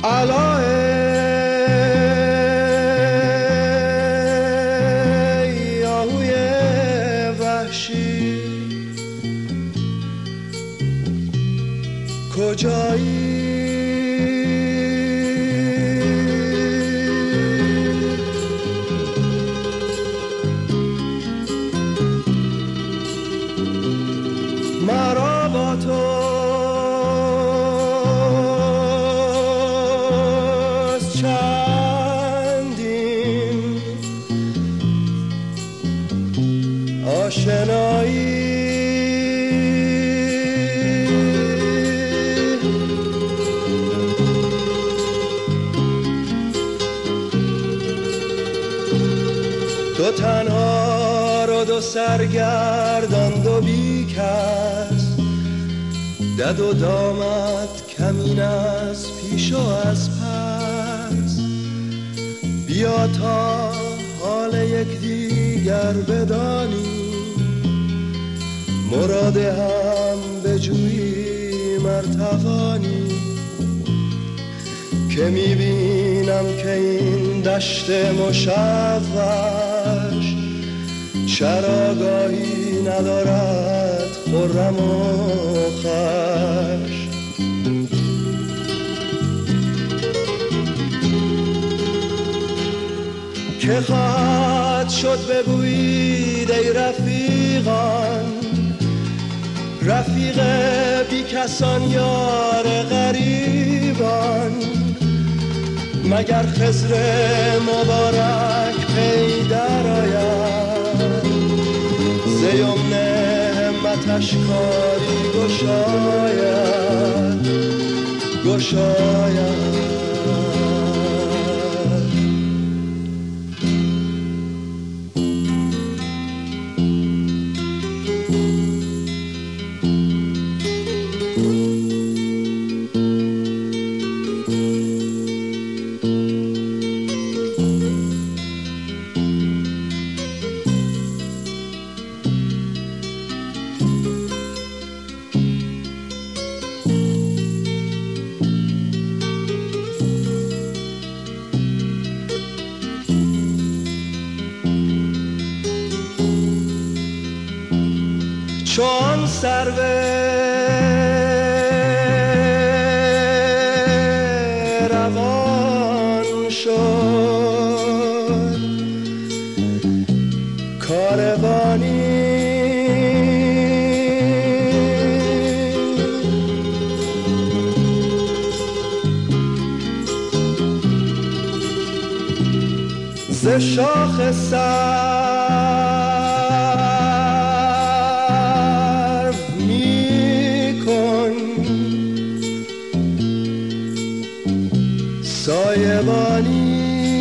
علای آهوی وحشی کجایی؟ مرا با توست چندین آشنایی، دو تنها رو دو سرگردان دو بی کس، دد و دامت کمین از پیش و از پس، بیا تا حال یک دیگر بدانی، مراد هم بجویی مرتوانی، که میبینم که این دشت مشوش چراگاهی ندارد خرم و خوش. که خواهد شد بگویید ای رفیقان، رفیق بی کسان یار غریبان، مگر خضر مبارک پی در آید، ز یمن همتش کاری گشاید گشاید. چون سرو روان شد کاروانی، ز شاخ سایبانی،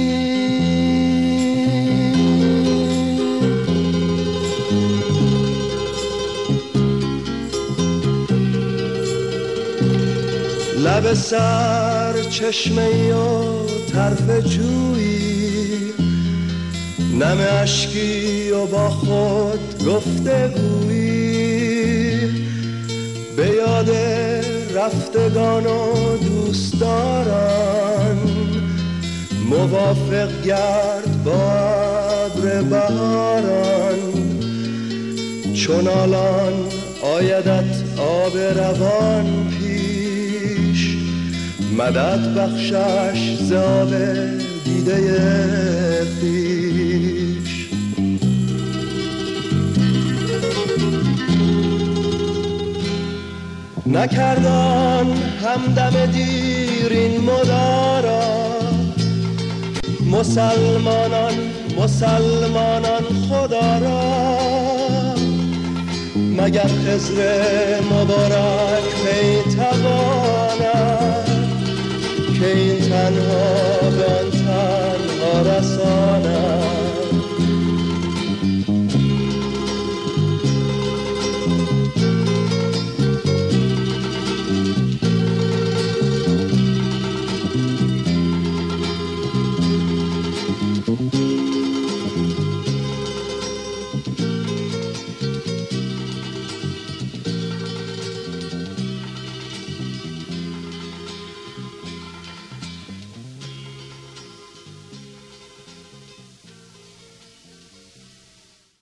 لب سر چشمه‌ای و طرف جویی، نم اشکی و با خود گفتگویی، به یاد رفتگان و دوستداران، موافق گرد با ابر بهاران، چون الان آیدت آب روان پیش، مدد بخشش ز آب دیده خویش. نکردان همدم دیر این مدارا، مسلمانان خدا را، مگر خضر مبارک